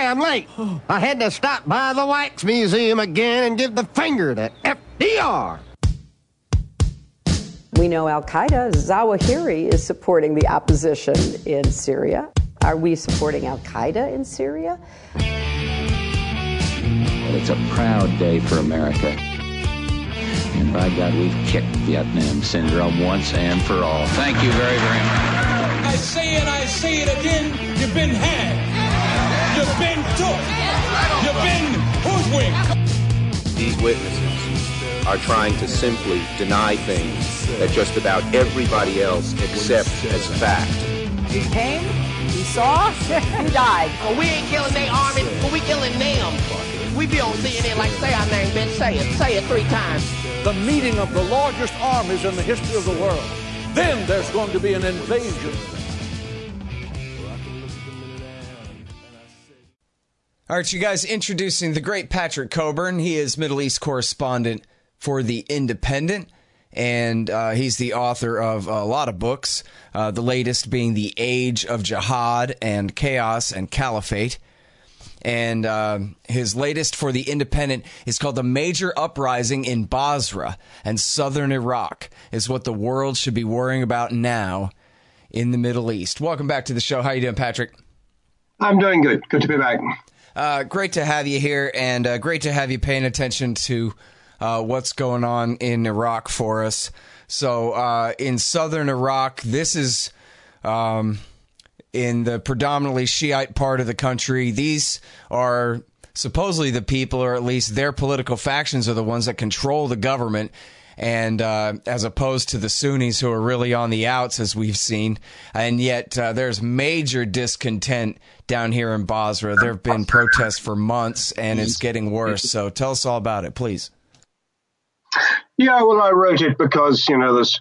I'm late. I had to stop by the Wax Museum again and give the finger to FDR. We know al-Qaeda, Zawahiri, is supporting the opposition in Syria. Are we supporting al-Qaeda in Syria? It's a proud day for America. And by God, we've kicked Vietnam syndrome once and for all. Thank you very, very much. I say it again, you've been had. You've been took. You've been hoodwinked. These witnesses are trying to simply deny things that just about everybody else accepts as fact. He came, he saw, he died. Well, we ain't killing their army, but we killing them. We be on CNN like, say our name, bitch, say it 3 times. The meeting of the largest armies in the history of the world. Then there's going to be an invasion. All right, you guys, introducing the great Patrick Cockburn. He is Middle East correspondent for The Independent, and he's the author of a lot of books, the latest being The Age of Jihad and Chaos and Caliphate. And his latest for The Independent is called The Major Uprising in Basra and Southern Iraq is what the world should be worrying about now in the Middle East. Welcome back to the show. How you doing, Patrick? I'm doing good. Good to be back. Great to have you here, and great to have you paying attention to what's going on in Iraq for us. So in southern Iraq, this is in the predominantly Shiite part of the country. These are supposedly the people, or at least their political factions, are the ones that control the government. And as opposed to the Sunnis, who are really on the outs, as we've seen. And yet there's major discontent down here in Basra. There have been protests for months, and it's getting worse. So tell us all about it, please. Yeah, well, I wrote it because, there's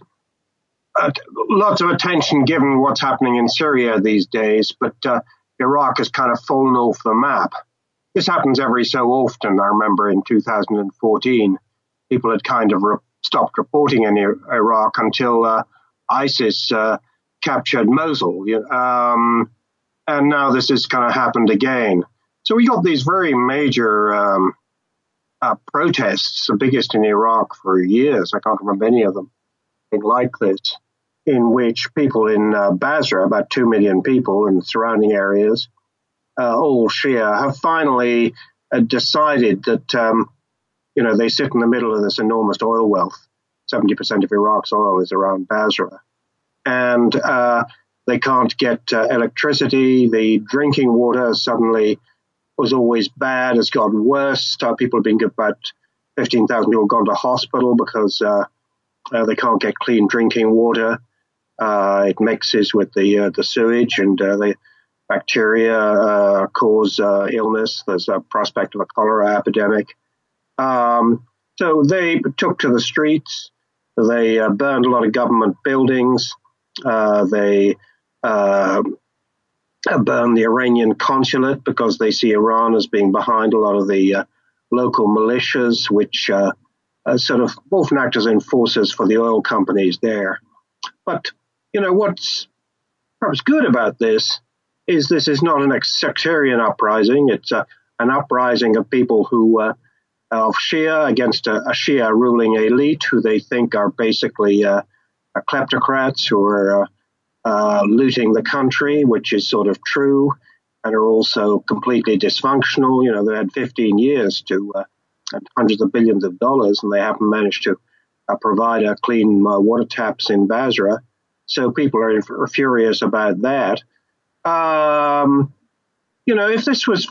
lots of attention given what's happening in Syria these days, but Iraq has kind of fallen off the map. This happens every so often. I remember in 2014, people had kind of stopped reporting in Iraq until ISIS captured Mosul. And now this has kind of happened again. So we got these very major protests, the biggest in Iraq for years. I can't remember any of them like this, in which people in Basra, about 2 million people in the surrounding areas, all Shia, have finally decided that they sit in the middle of this enormous oil wealth. 70% of Iraq's oil is around Basra. And they can't get electricity. The drinking water suddenly was always bad, has gotten worse. People have been, about 15,000 people have gone to hospital because they can't get clean drinking water. It mixes with the sewage, and the bacteria cause illness. There's a prospect of a cholera epidemic. So they took to the streets. They burned a lot of government buildings. They burned the Iranian consulate because they see Iran as being behind a lot of the local militias, which sort of often act as enforcers for the oil companies there. But, what's perhaps good about this is not an sectarian uprising. It's an uprising of people who of Shia against a Shia ruling elite who they think are basically kleptocrats who are looting the country, which is sort of true, and are also completely dysfunctional. They had 15 years to and hundreds of billions of dollars, and they haven't managed to provide clean water taps in Basra. So people are furious about that. If this was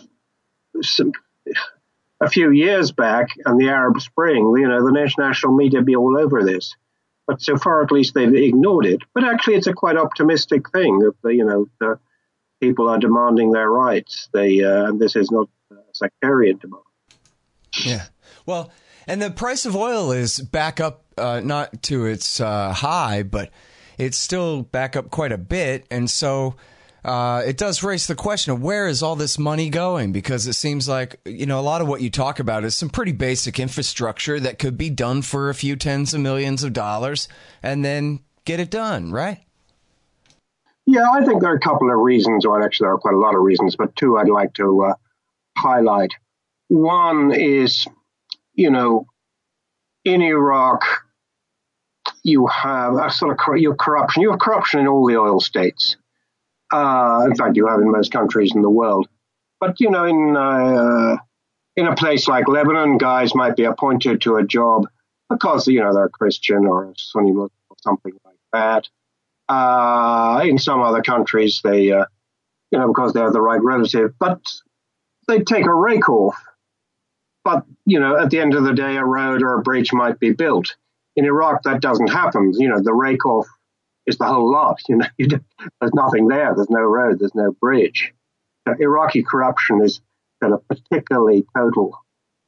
a few years back and the Arab Spring, the international media would be all over this. But so far, at least, they've ignored it. But actually, it's a quite optimistic thing that, the people are demanding their rights. And this is not sectarian demand. Yeah. Well, and the price of oil is back up, not to its high, but it's still back up quite a bit. And so it does raise the question of where is all this money going? Because it seems like, a lot of what you talk about is some pretty basic infrastructure that could be done for a few tens of millions of dollars and then get it done, right? Yeah, I think there are a couple of reasons, or actually there are quite a lot of reasons, but two I'd like to highlight. One is, in Iraq, you have a sort of corruption. You have corruption in all the oil states. In fact, you have in most countries in the world. But, in a place like Lebanon, guys might be appointed to a job because, they're Christian or Sunni Muslim or something like that. In some other countries, they, because they have the right relative, but they take a rake off. But, at the end of the day, a road or a bridge might be built. In Iraq, that doesn't happen. The rake off is the whole lot. There's nothing there. There's no road. There's no bridge. Iraqi corruption is particularly total.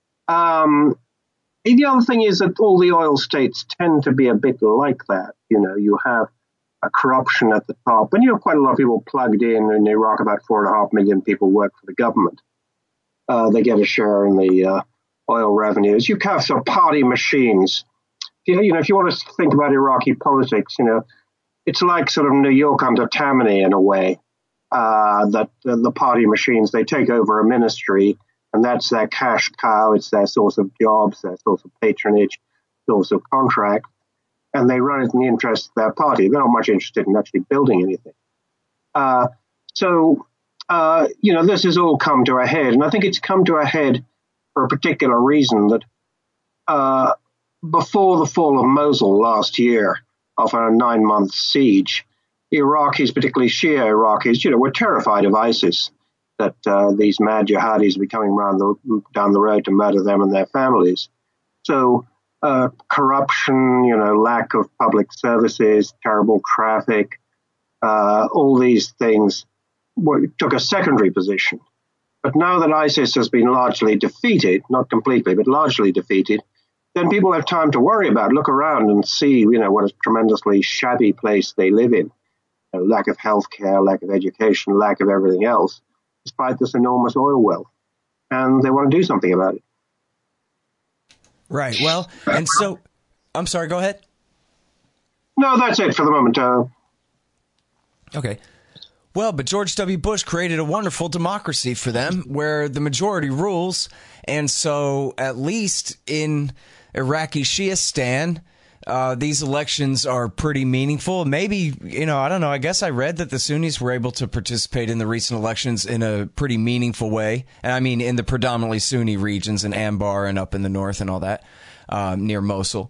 The other thing is that all the oil states tend to be a bit like that. You have a corruption at the top, and you have quite a lot of people plugged in Iraq. About 4.5 million people work for the government. They get a share in the oil revenues. You have sort of party machines. If you want to think about Iraqi politics, it's like sort of New York under Tammany in a way. That the party machines, they take over a ministry, and that's their cash cow. It's their source of jobs, their source of patronage, source of contract, and they run it in the interest of their party. They're not much interested in actually building anything. This has all come to a head, and I think it's come to a head for a particular reason that before the fall of Mosul last year, after a 9-month siege, the Iraqis, particularly Shia Iraqis, were terrified of ISIS, that these mad jihadis would be coming down the road to murder them and their families. So corruption, lack of public services, terrible traffic, all these things took a secondary position. But now that ISIS has been largely defeated, not completely, but largely defeated, then people have time to worry about, look around and see, what a tremendously shabby place they live in. Lack of healthcare, lack of education, lack of everything else, despite this enormous oil wealth. And they want to do something about it. Right. Well, and so, I'm sorry, go ahead. No, that's it for the moment. Okay. Well, but George W. Bush created a wonderful democracy for them where the majority rules. And so at least in Iraqi Shiistan, these elections are pretty meaningful. Maybe, I don't know. I guess I read that the Sunnis were able to participate in the recent elections in a pretty meaningful way. And I mean, in the predominantly Sunni regions in Anbar and up in the north and all that, near Mosul.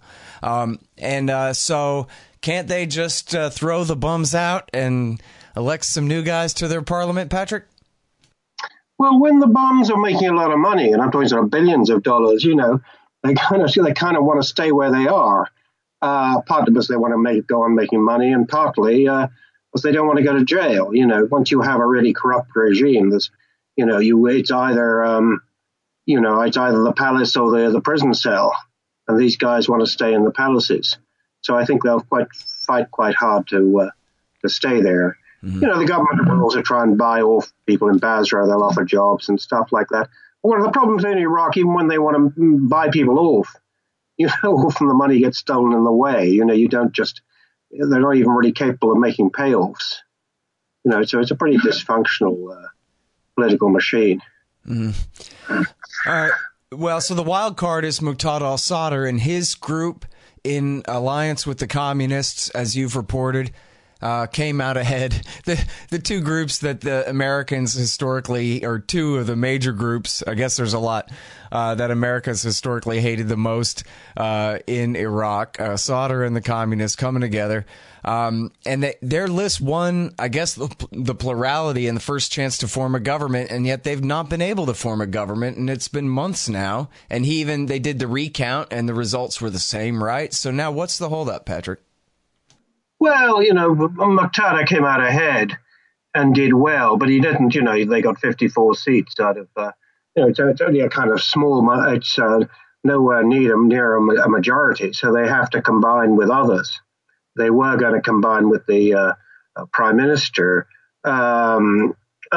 So can't they just throw the bums out and elect some new guys to their parliament, Patrick? Well, when the bums are making a lot of money, and I'm talking sort of billions of dollars, they kind of want to stay where they are. Partly because they want to go on making money, and partly because they don't want to go to jail. Once you have a really corrupt regime, it's either the palace or the prison cell, and these guys want to stay in the palaces. So I think they'll fight quite hard to stay there. Mm-hmm. The government will also try and buy off people in Basra. They'll offer jobs and stuff like that. One of the problems in Iraq, even when they want to buy people off, often the money gets stolen in the way. You don't just, they're not even really capable of making payoffs. So it's a pretty dysfunctional political machine. Mm-hmm. All right. Well, so the wild card is Muqtada al-Sadr and his group in alliance with the communists, as you've reported, came out ahead. The two groups that the Americans historically, or two of the major groups, I guess there's a lot, that America's historically hated the most in Iraq, Sadr and the communists coming together. And their list won, I guess, the plurality and the first chance to form a government, and yet they've not been able to form a government, and it's been months now. And they did the recount, and the results were the same, right? So now what's the holdup, Patrick? Well, Muqtada came out ahead and did well, but he didn't, they got 54 seats out of, it's only a kind of small, it's nowhere near a majority, so they have to combine with others. They were going to combine with the prime minister, but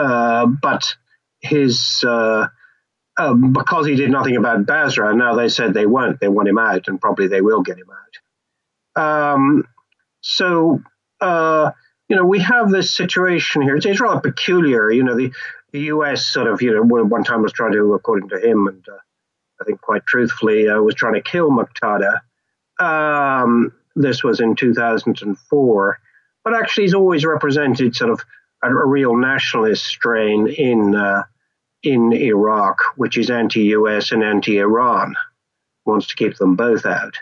his, because he did nothing about Basra, now they said they won't. They want him out, and probably they will get him out. We have this situation here. It's rather peculiar. The the U.S. sort of, one time was trying to, according to him, and I think quite truthfully, was trying to kill Muqtada. This was in 2004. But actually, he's always represented sort of a real nationalist strain in Iraq, which is anti-U.S. and anti-Iran. Wants to keep them both out.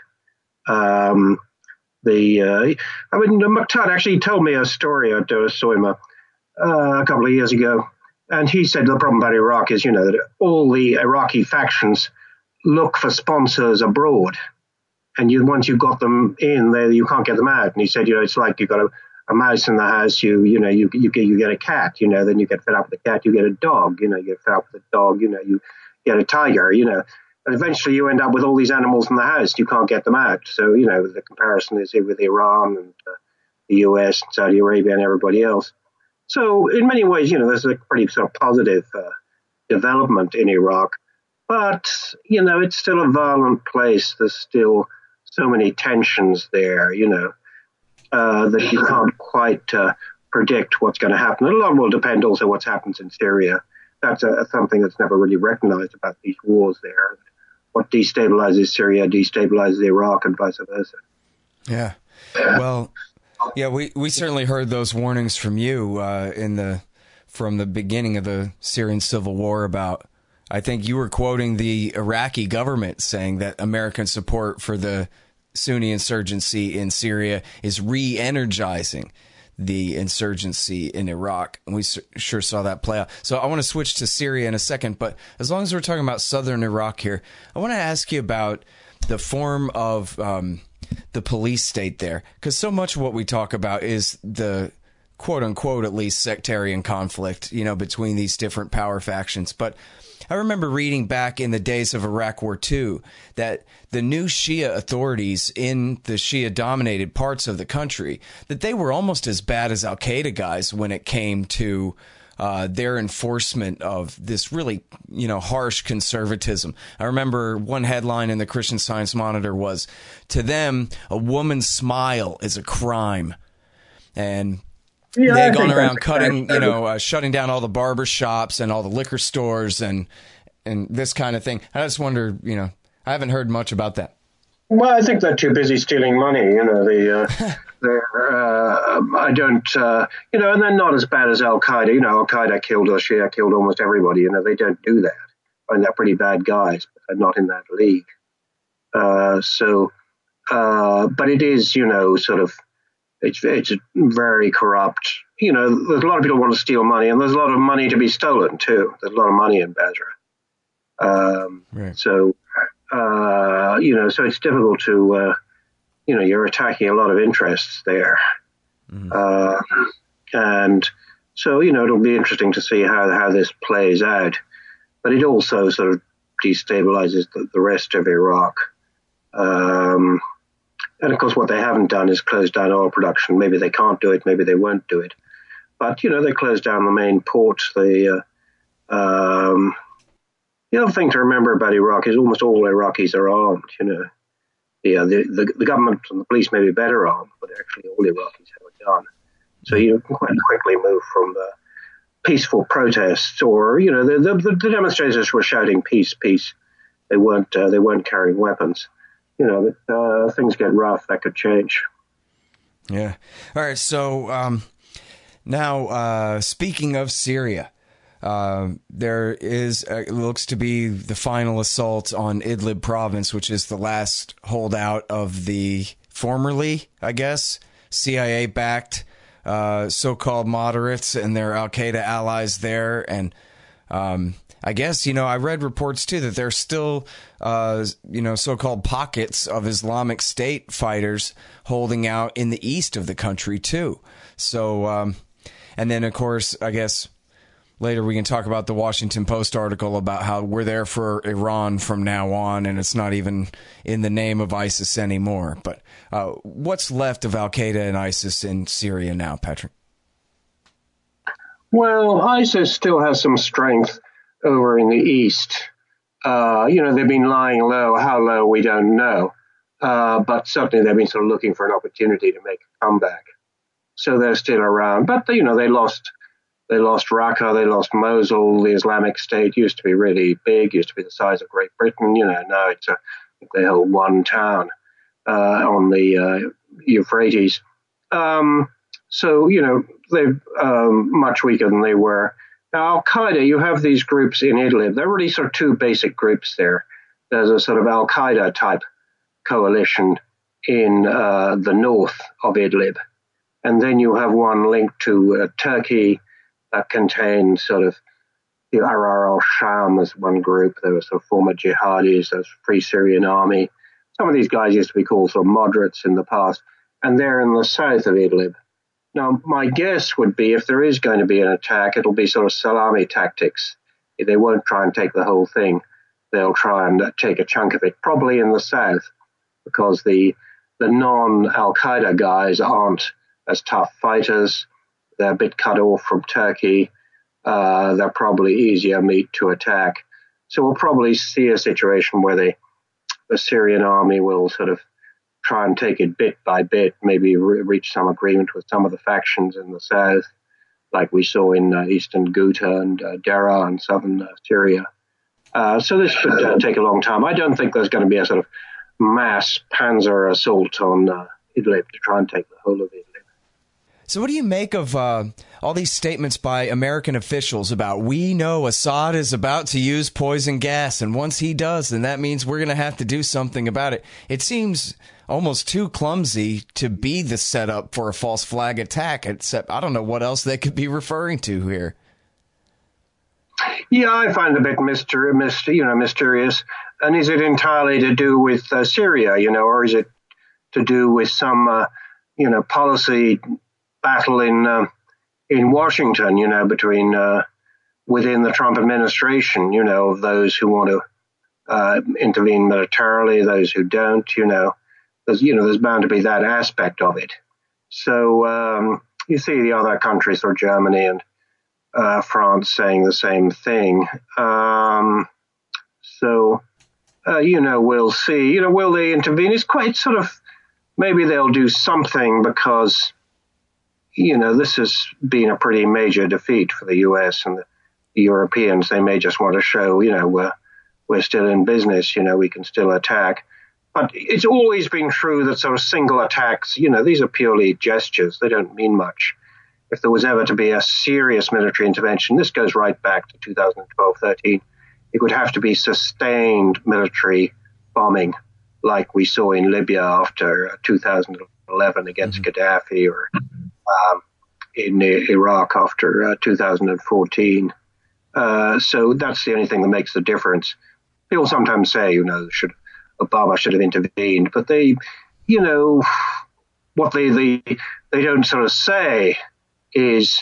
Muqtada actually told me a story. I saw him a couple of years ago, and he said the problem about Iraq is, that all the Iraqi factions look for sponsors abroad, and once you've got them in there, you can't get them out. And he said, it's like you've got a mouse in the house, you get a cat, then you get fed up with the cat, you get a dog, you get fed up with the dog, you get a tiger, and eventually you end up with all these animals in the house, you can't get them out. So, the comparison is here with Iran and the US and Saudi Arabia and everybody else. So in many ways, there's a pretty sort of positive development in Iraq, but, it's still a violent place. There's still so many tensions there, that you can't quite predict what's going to happen. A lot will depend also what happens in Syria. That's something that's never really recognized about these wars there. What destabilizes Syria destabilizes Iraq and vice versa. Yeah. Well, yeah, we certainly heard those warnings from you from the beginning of the Syrian civil war about, I think you were quoting the Iraqi government saying that American support for the Sunni insurgency in Syria is re-energizing the insurgency in Iraq. And we sure saw that play out. So I want to switch to Syria in a second, but as long as we're talking about southern Iraq here, I want to ask you about the form of the police state there, because so much of what we talk about is the quote unquote, at least, sectarian conflict, between these different power factions. But I remember reading back in the days of Iraq War II that the new Shia authorities in the Shia-dominated parts of the country, that they were almost as bad as al-Qaeda guys when it came to their enforcement of this really, harsh conservatism. I remember one headline in the Christian Science Monitor was, to them, a woman's smile is a crime. And they had gone around cutting, shutting down all the barber shops and all the liquor stores and this kind of thing. I just wonder, I haven't heard much about that. Well, I think they're too busy stealing money. I don't, and they're not as bad as Al-Qaeda. Al-Qaeda killed Shia, killed almost everybody. They don't do that. I mean, they're pretty bad guys, but they're not in that league. But it is, sort of, it's very corrupt. There's a lot of people who want to steal money, and there's a lot of money to be stolen too. There's a lot of money in Basra. Right. So, so it's difficult to, you're attacking a lot of interests there. Mm-hmm. And so, it'll be interesting to see how this plays out. But it also sort of destabilizes the rest of Iraq. And, of course, what they haven't done is close down oil production. Maybe they can't do it. Maybe they won't do it. But, they closed down the main ports. The other thing to remember about Iraq is almost all Iraqis are armed, The government and the police may be better armed, but actually all Iraqis have a gun. So you can quite quickly move from peaceful protests or, the demonstrators were shouting peace, peace. They weren't carrying weapons. Things get rough, that could change. Yeah. All right. So now, speaking of Syria, there is looks to be the final assault on Idlib province, which is the last holdout of the formerly, I guess, CIA-backed so-called moderates and their al-Qaeda allies there. And I guess, I read reports, too, that there's still, so-called pockets of Islamic State fighters holding out in the east of the country, too. So, and then, of course, I guess later we can talk about the Washington Post article about how we're there for Iran from now on, and it's not even in the name of ISIS anymore. But what's left of al-Qaeda and ISIS in Syria now, Patrick? Well, ISIS still has some strength over in the east. They've been lying low. How low, we don't know. But certainly they've been sort of looking for an opportunity to make a comeback. So they're still around. But, they lost They lost Raqqa, they lost Mosul. The Islamic State used to be really big, used to be the size of Great Britain. Now they hold one town on the Euphrates. So they're much weaker than they were. Now, Al-Qaeda, you have these groups in Idlib. There are really sort of two basic groups there. There's a sort of Al-Qaeda type coalition in the north of Idlib. And then you have one linked to Turkey that contains sort of the Ahrar al-Sham as one group. There were sort of former jihadis, there's Free Syrian Army. Some of these guys used to be called sort of moderates in the past. And they're in the south of Idlib. Now, my guess would be if there is going to be an attack, it'll be sort of salami tactics. They won't try and take the whole thing. They'll try and take a chunk of it, probably in the south, because the non-Al-Qaeda guys aren't as tough fighters. They're a bit cut off from Turkey. They're probably easier meat to attack. So we'll probably see a situation where the Syrian army will sort of try and take it bit by bit, maybe reach some agreement with some of the factions in the south, like we saw in eastern Ghouta and Deraa and southern Syria. So this could take a long time. I don't think there's going to be a sort of mass panzer assault on Idlib to try and take the whole of Idlib. So what do you make of all these statements by American officials about, we know Assad is about to use poison gas, and once he does, then that means we're going to have to do something about it? It seems almost too clumsy to be the setup for a false flag attack, except I don't know what else they could be referring to here. Yeah, I find it a bit mysterious. And is it entirely to do with Syria, or is it to do with some, policy battle in Washington, between within the Trump administration, of those who want to intervene militarily, those who don't, there's bound to be that aspect of it. So you see the other countries, or Germany and France, saying the same thing. We'll see. Will they intervene? It's quite sort of, maybe they'll do something because, this has been a pretty major defeat for the U.S. and the Europeans. They may just want to show, we're still in business, we can still attack. But it's always been true that sort of single attacks, these are purely gestures. They don't mean much. If there was ever to be a serious military intervention, this goes right back to 2012-13, it would have to be sustained military bombing like we saw in Libya after 2011 against Gaddafi, or in Iraq after 2014. So that's the only thing that makes the difference. People sometimes say, Obama should have intervened, but they, what they don't sort of say is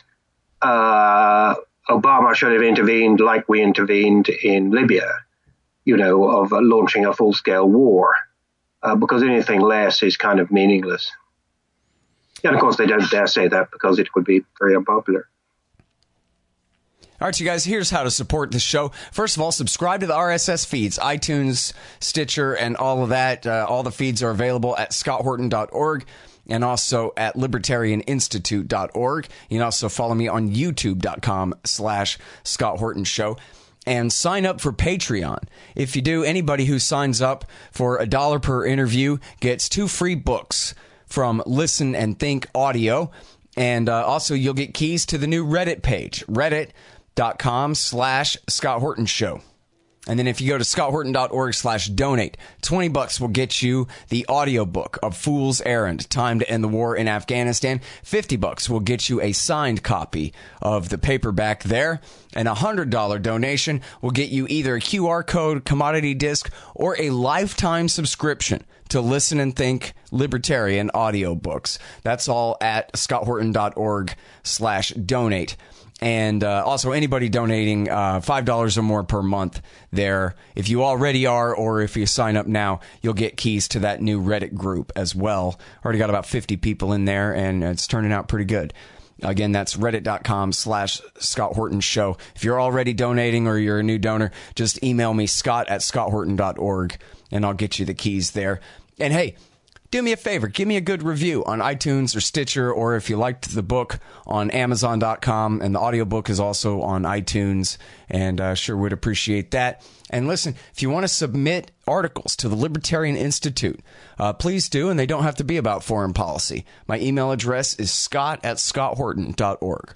Obama should have intervened like we intervened in Libya, of launching a full-scale war, because anything less is kind of meaningless. And, of course, they don't dare say that because it would be very unpopular. All right, you guys, here's how to support the show. First of all, subscribe to the RSS feeds, iTunes, Stitcher, and all of that. All the feeds are available at scotthorton.org and also at libertarianinstitute.org. You can also follow me on youtube.com/Scott Horton Show. And sign up for Patreon. If you do, anybody who signs up for $1 per interview gets 2 free books from Listen and Think Audio. And also, you'll get keys to the new Reddit page, reddit.com/Scott Horton Show. And then if you go to scotthorton.org/donate, $20 will get you the audiobook of Fool's Errand, Time to End the War in Afghanistan. $50 will get you a signed copy of the paperback there. And a $100 donation will get you either a QR code, commodity disc, or a lifetime subscription to Listen and Think Libertarian audiobooks. That's all at scotthorton.org/donate. And also anybody donating $5 or more per month there, if you already are, or if you sign up now, you'll get keys to that new Reddit group as well. Already got about 50 people in there, and it's turning out pretty good. Again, that's reddit.com/Scott Horton Show. If you're already donating or you're a new donor, just email me, scott@scotthorton.org, and I'll get you the keys there. And hey, do me a favor. Give me a good review on iTunes or Stitcher, or if you liked the book, on Amazon.com. And the audiobook is also on iTunes, and sure would appreciate that. And listen, if you want to submit articles to the Libertarian Institute, please do, and they don't have to be about foreign policy. My email address is scott@scotthorton.org.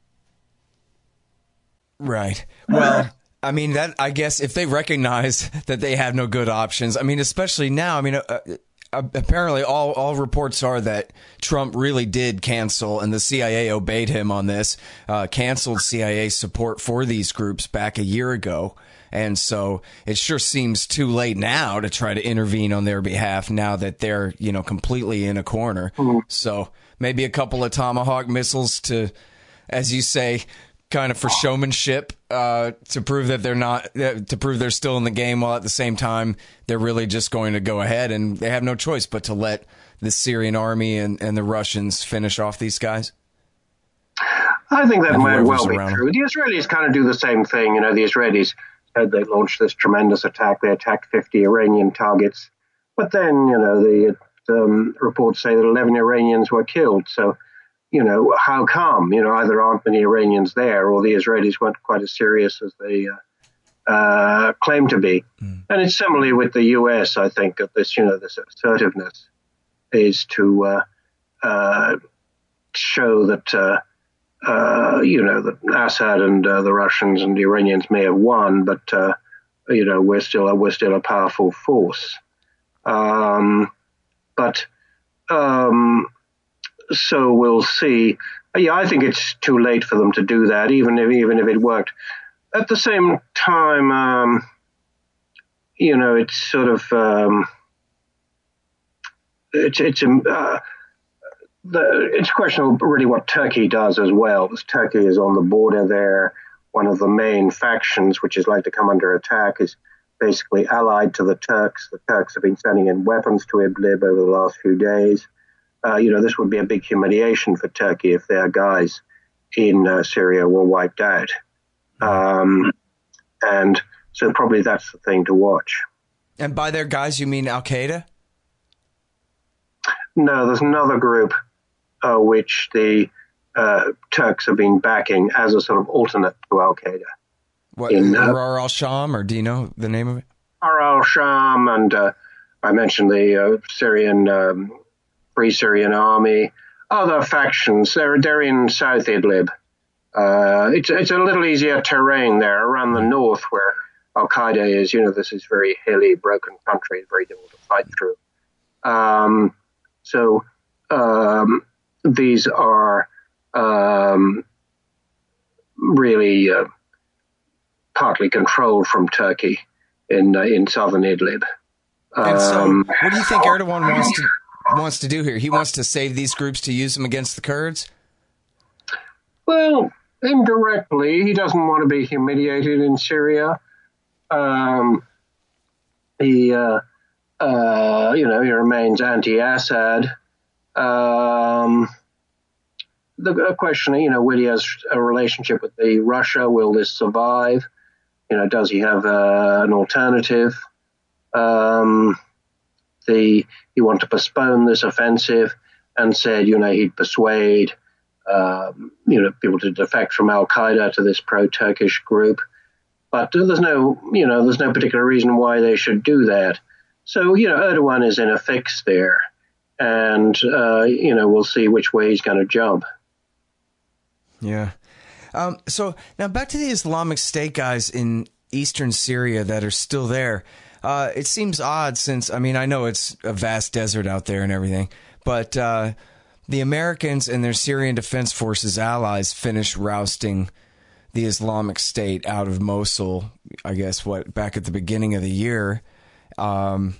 Right. Well, I mean, that, I guess if they recognize that they have no good options, I mean, especially now, I mean, apparently all reports are that Trump really did cancel, and the CIA obeyed him on this, canceled CIA support for these groups back a year ago. And so it sure seems too late now to try to intervene on their behalf now that they're, completely in a corner. Mm-hmm. So maybe a couple of Tomahawk missiles to, as you say, kind of for showmanship, to prove that to prove they're still in the game, while at the same time they're really just going to go ahead, and they have no choice but to let the Syrian army and the Russians finish off these guys. I think that might well be true. The Israelis kind of do the same thing. The Israelis said they launched this tremendous attack. They attacked 50 Iranian targets, but then the reports say that 11 Iranians were killed. So how come? Either aren't many Iranians there, or the Israelis weren't quite as serious as they claim to be. Mm. And it's similarly with the U.S. I think that this assertiveness is to show that that Assad and the Russians and the Iranians may have won, but we're still a powerful force. So we'll see. Yeah, I think it's too late for them to do that, even if it worked. At the same time, it's sort of it's a question of really what Turkey does as well, because Turkey is on the border there. One of the main factions, which is like to come under attack, is basically allied to the Turks. The Turks have been sending in weapons to Idlib over the last few days. This would be a big humiliation for Turkey if their guys in Syria were wiped out. And so probably that's the thing to watch. And by their guys, you mean Al-Qaeda? No, there's another group which the Turks have been backing as a sort of alternate to Al-Qaeda. What, Ahrar al-Sham, or do you know the name of it? Ahrar al-Sham, and I mentioned the Syrian Free Syrian Army, other factions. They're in South Idlib. It's a little easier terrain there around the north where Al-Qaeda is. This is very hilly, broken country, very difficult to fight through. So these are really partly controlled from Turkey in southern Idlib. And so, what do you think Erdogan wants to do here? He wants to save these groups to use them against the Kurds? Well, indirectly, he doesn't want to be humiliated in Syria. He remains anti-Assad. The question, will he has a relationship with Russia? Will this survive? Does he have an alternative? He wanted to postpone this offensive and said, he'd persuade, people to defect from Al-Qaeda to this pro-Turkish group. But there's no particular reason why they should do that. So, Erdogan is in a fix there. And, we'll see which way he's going to jump. Yeah. So now back to the Islamic State guys in eastern Syria that are still there. It seems odd since, I know it's a vast desert out there and everything, but the Americans and their Syrian Defense Forces allies finished rousting the Islamic State out of Mosul, I guess, back at the beginning of the year. And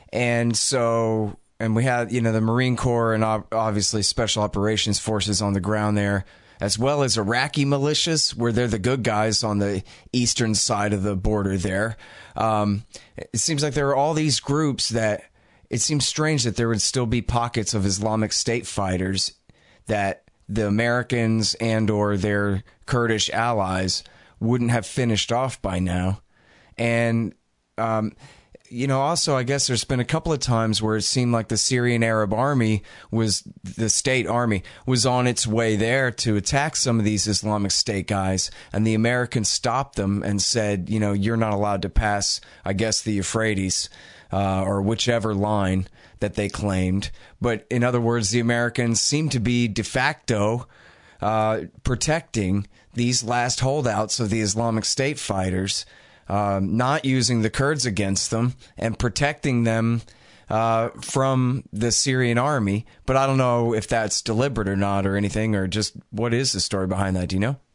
we had, the Marine Corps and obviously Special Operations Forces on the ground there, as well as Iraqi militias, where they're the good guys on the eastern side of the border there. It seems like there are all these groups that it seems strange that there would still be pockets of Islamic State fighters that the Americans and or their Kurdish allies wouldn't have finished off by now. And also, I guess there's been a couple of times where it seemed like the Syrian Arab Army the state army was on its way there to attack some of these Islamic State guys, and the Americans stopped them and said, you're not allowed to pass, I guess, the Euphrates, or whichever line that they claimed. But in other words, the Americans seem to be de facto protecting these last holdouts of the Islamic State fighters, not using the Kurds against them and protecting them from the Syrian army. But I don't know if that's deliberate or not or anything, or just what is the story behind that? Do you know?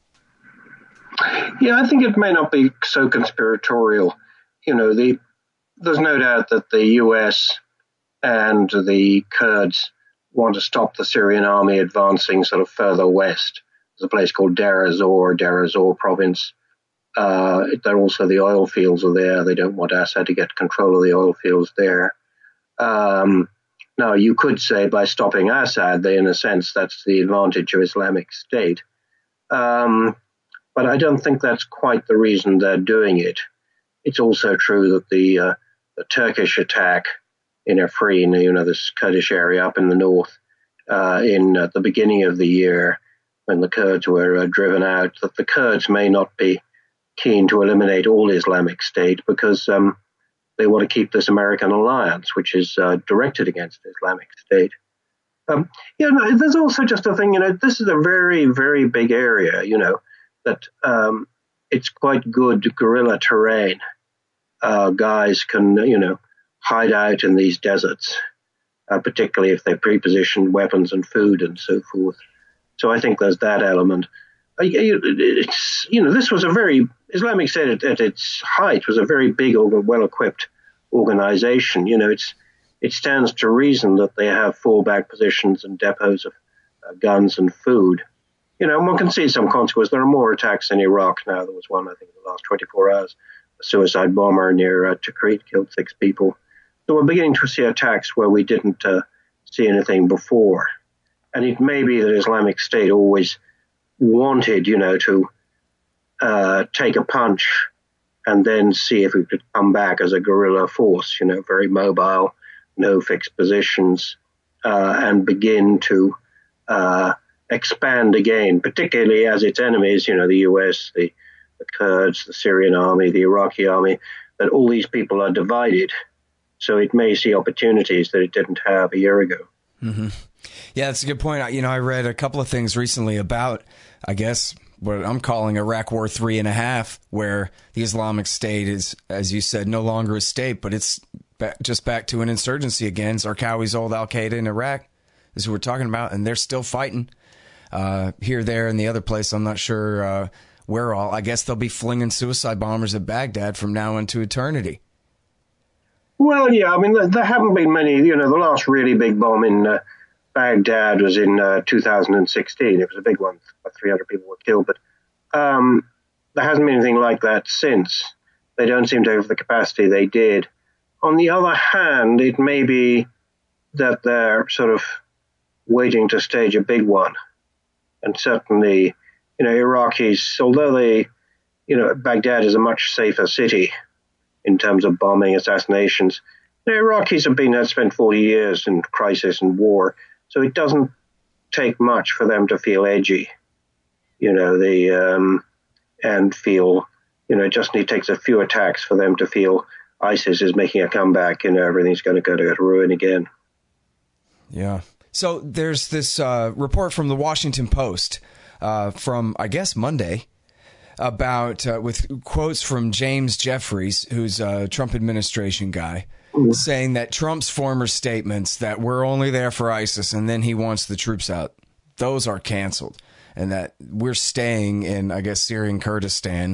Yeah, I think it may not be so conspiratorial. There's no doubt that the U.S. and the Kurds want to stop the Syrian army advancing sort of further west. There's a place called Deir ez-Zor province. There also the oil fields are there. They don't want Assad to get control of the oil fields there. Now, you could say by stopping Assad, in a sense, that's the advantage of Islamic State. But I don't think that's quite the reason they're doing it. It's also true that the Turkish attack in Afrin, this Kurdish area up in the north, in the beginning of the year when the Kurds were driven out, that the Kurds may not be keen to eliminate all Islamic State because they want to keep this American alliance, which is directed against Islamic State. There's also just a thing, this is a very, very big area, that it's quite good guerrilla terrain. Guys can, hide out in these deserts, particularly if they pre-positioned weapons and food and so forth. So I think there's that element. This was a very, Islamic State at its height was a very big, well-equipped organization. It stands to reason that they have fallback positions and depots of guns and food. One can see some consequence. There are more attacks in Iraq now. There was one, I think, in the last 24 hours. A suicide bomber near Tikrit killed 6 people. So we're beginning to see attacks where we didn't see anything before. And it may be that Islamic State always wanted, to take a punch and then see if it could come back as a guerrilla force, very mobile, no fixed positions, and begin to expand again, particularly as its enemies, the U.S., the Kurds, the Syrian army, the Iraqi army, that all these people are divided. So it may see opportunities that it didn't have a year ago. Mm-hmm. Yeah, that's a good point. I read a couple of things recently about, I guess, what I'm calling Iraq War 3.5, where the Islamic State is, as you said, no longer a state, but it's just back to an insurgency again. Zarqawi's old Al-Qaeda in Iraq is who we're talking about, and they're still fighting here, there, and the other place. I'm not sure where all. I guess they'll be flinging suicide bombers at Baghdad from now into eternity. Well, yeah, there haven't been many. The last really big bomb in Baghdad was in 2016. It was a big one. About 300 people were killed. But there hasn't been anything like that since. They don't seem to have the capacity they did. On the other hand, it may be that they're sort of waiting to stage a big one. And certainly, Iraqis, although Baghdad is a much safer city in terms of bombing, assassinations, Iraqis have spent 40 years in crisis and war, so it doesn't take much for them to feel edgy, and feel, it just takes a few attacks for them to feel ISIS is making a comeback, everything's going to go to ruin again. Yeah. So there's this report from the Washington Post from, I guess, Monday, about with quotes from James Jeffries, who's a Trump administration guy, saying that Trump's former statements that we're only there for ISIS and then he wants the troops out, those are canceled, and that we're staying in, I guess, Syrian Kurdistan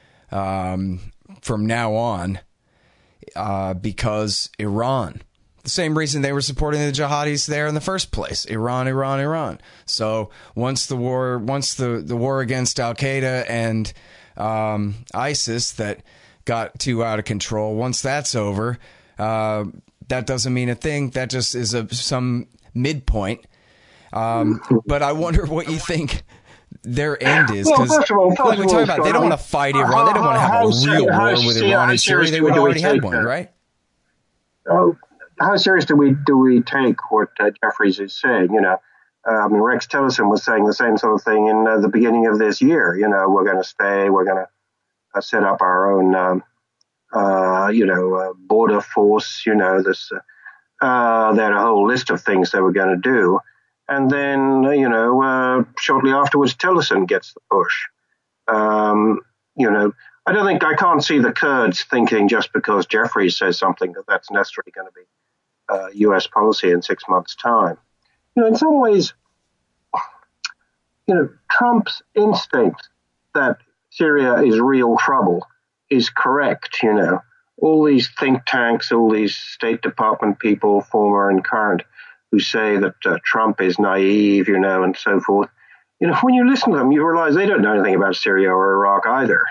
from now on because Iran. The same reason they were supporting the jihadis there in the first place. Iran. So once the war against Al-Qaeda and ISIS that got too out of control, once that's over, that doesn't mean a thing. That just is some midpoint. But I wonder what you think their end is. Well, Because first of all, like we talked about, they don't want to fight Iran. They don't want to have a real war with Iran and Syria. They would have already had one, right? How serious do we take what Jeffries is saying? Rex Tillerson was saying the same sort of thing in the beginning of this year. We're going to stay. We're going to set up our own, border force. This. They had a whole list of things they were going to do. And then, shortly afterwards, Tillerson gets the push. I can't see the Kurds thinking just because Jeffries says something that's necessarily going to be U.S. policy in 6 months' time. In some ways, Trump's instinct that Syria is real trouble is correct, All these think tanks, all these State Department people, former and current, who say that Trump is naive, and so forth. When you listen to them, you realize they don't know anything about Syria or Iraq either.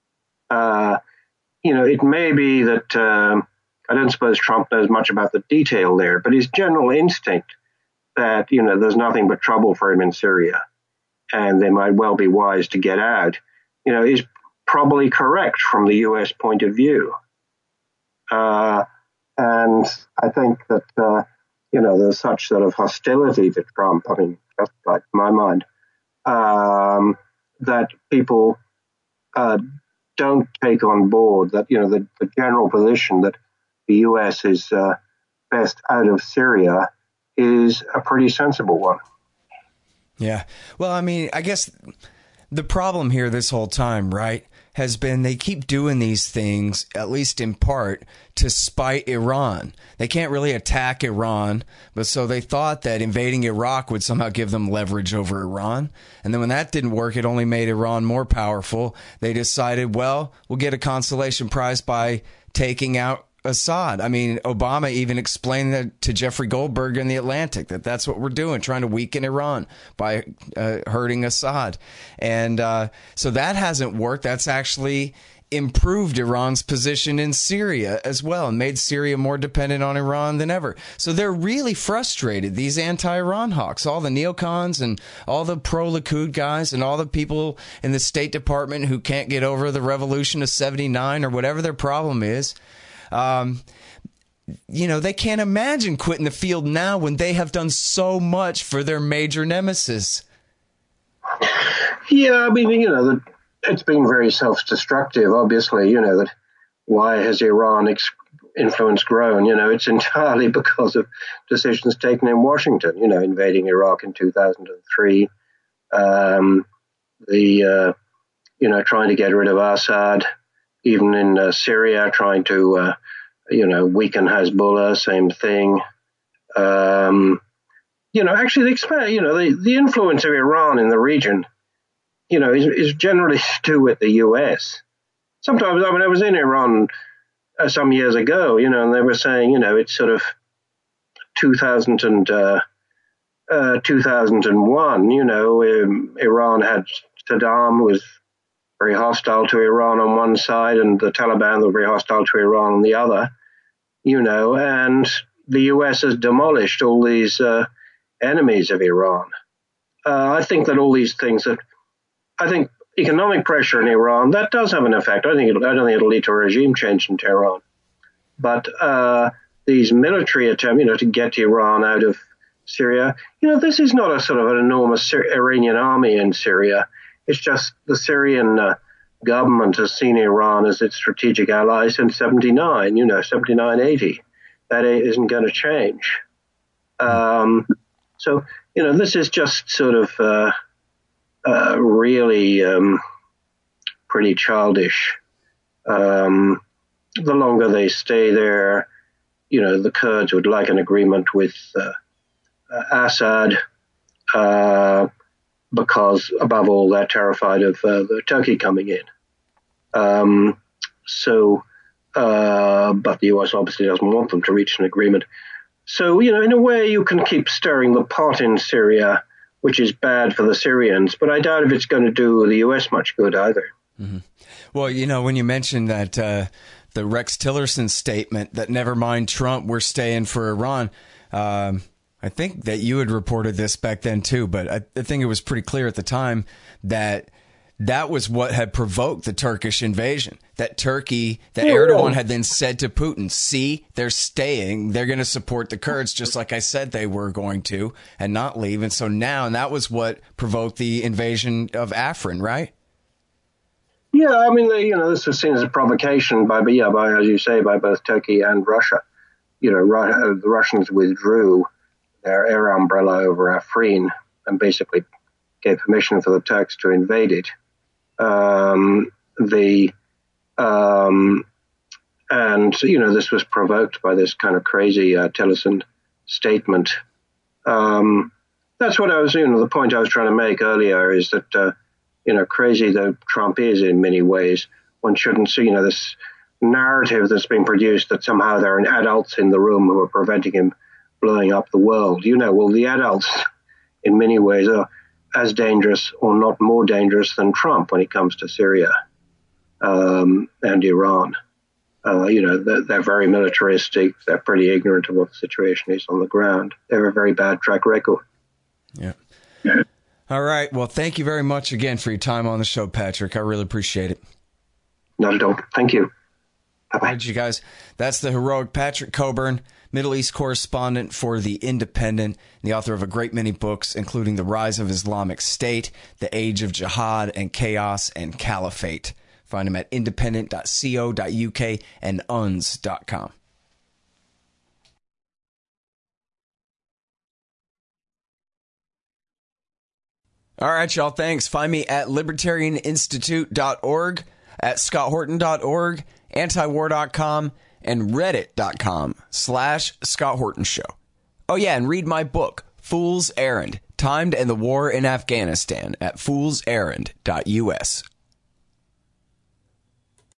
It may be that I don't suppose Trump knows much about the detail there, but his general instinct that, there's nothing but trouble for him in Syria and they might well be wise to get out, is probably correct from the U.S. point of view. And I think that, there's such sort of hostility to Trump. I mean, that's like my mind, that people don't take on board that, the general position that the U.S. is best out of Syria is a pretty sensible one. Yeah. Well, I mean, I guess the problem here this whole time, right, has been they keep doing these things, at least in part, to spite Iran. They can't really attack Iran, but so they thought that invading Iraq would somehow give them leverage over Iran. And then when that didn't work, it only made Iran more powerful. They decided, well, we'll get a consolation prize by taking out Assad. I mean, Obama even explained that to Jeffrey Goldberg in The Atlantic, that that's what we're doing, trying to weaken Iran by hurting Assad. And so that hasn't worked. That's actually improved Iran's position in Syria as well and made Syria more dependent on Iran than ever. So they're really frustrated, these anti-Iran hawks, all the neocons and all the pro-Likud guys and all the people in the State Department who can't get over the revolution of 79 or whatever their problem is. They can't imagine quitting the field now when they have done so much for their major nemesis. Yeah, I mean, it's been very self-destructive, obviously, that why has Iran influence grown? It's entirely because of decisions taken in Washington, invading Iraq in 2003, trying to get rid of Assad, even in Syria, trying to, weaken Hezbollah, same thing. Actually, the influence of Iran in the region, is generally to do with the U.S. Sometimes, I was in Iran some years ago, and they were saying, it's sort of 2001, Iran had Saddam, who was very hostile to Iran on one side, and the Taliban were very hostile to Iran on the other, and the U.S. has demolished all these enemies of Iran. I think that all these things economic pressure in Iran, that does have an effect. I don't think it'll lead to a regime change in Tehran. But these military attempts, to get Iran out of Syria, this is not a sort of an enormous Iranian army in Syria. It's just the Syrian government has seen Iran as its strategic ally since 79, 79-80. That isn't going to change. So, this is just sort of really pretty childish. The longer they stay there, the Kurds would like an agreement with Assad, because above all, they're terrified of Turkey coming in. But the US obviously doesn't want them to reach an agreement. So, in a way, you can keep stirring the pot in Syria, which is bad for the Syrians, but I doubt if it's going to do the U.S. much good either. Mm-hmm. Well, when you mentioned that the Rex Tillerson statement that never mind Trump, we're staying for Iran, I think that you had reported this back then too, but I think it was pretty clear at the time that was what had provoked the Turkish invasion. That Erdogan had then said to Putin, see, they're staying. They're going to support the Kurds, just like I said they were going to, and not leave. And so now, and that was what provoked the invasion of Afrin, right? Yeah, I mean, this was seen as a provocation by, as you say, by both Turkey and Russia. The Russians withdrew their air umbrella over Afrin and basically gave permission for the Turks to invade it. This was provoked by this kind of crazy Tillerson statement. That's what I was, the point I was trying to make earlier is that, crazy though Trump is in many ways, one shouldn't see, this narrative that's being produced that somehow there are adults in the room who are preventing him blowing up the world. The adults in many ways are as dangerous or not more dangerous than Trump when it comes to Syria and Iran. They're very militaristic. They're pretty ignorant of what the situation is on the ground. They have a very bad track record. Yeah. All right. Well, thank you very much again for your time on the show, Patrick. I really appreciate it. Not at all. Thank you. Bye-bye. All right, you guys. That's the heroic Patrick Cockburn, Middle East correspondent for The Independent, and the author of a great many books, including The Rise of Islamic State, The Age of Jihad and Chaos and Caliphate. Find him at independent.co.uk and uns.com. All right, y'all. Thanks. Find me at libertarianinstitute.org, at scotthorton.org, antiwar.com, and reddit.com/Scott Horton Show. Oh, yeah, and read my book, Fool's Errand, Timed and the War in Afghanistan, at foolserrand.us.